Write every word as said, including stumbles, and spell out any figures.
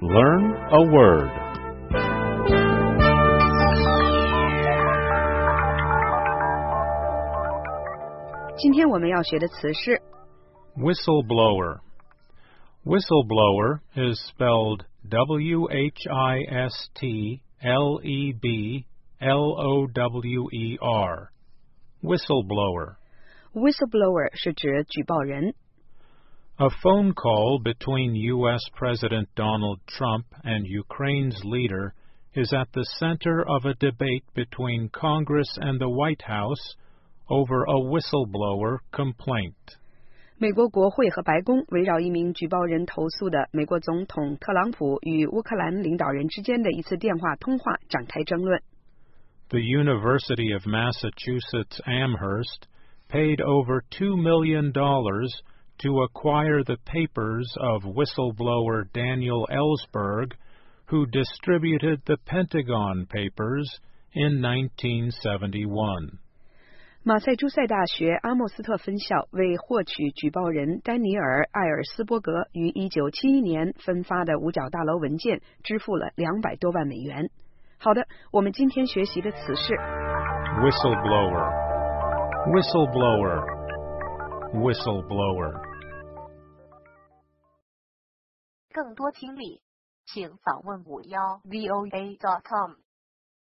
Learn a word. Whistleblower. Whistleblower is spelled W H I S T L E B L O W E R. Whistleblower. Whistleblower 是指举报人。 A phone call between U S President Donald Trump and Ukraine's leader is at the center of a debate between Congress and the White House over a whistleblower complaint. 美国国会和白宫围绕一名举报人投诉的美国总统特朗普与乌克兰领导人之间的一次电话通话展开争论。 The University of Massachusetts Amherst paid over two million dollars to acquire the papers of whistleblower Daniel Ellsberg, who distributed the Pentagon Papers in nineteen seventy-one. 马赛诸塞大学阿莫斯特分校为获取举报人丹尼尔·艾尔斯伯格于一九七一年分发的五角大楼文件支付了两百多万美元。好的，我们今天学习的词是 Whistleblower. Whistleblower. Whistleblower. 更多听力，请访问五幺 V O A dot com。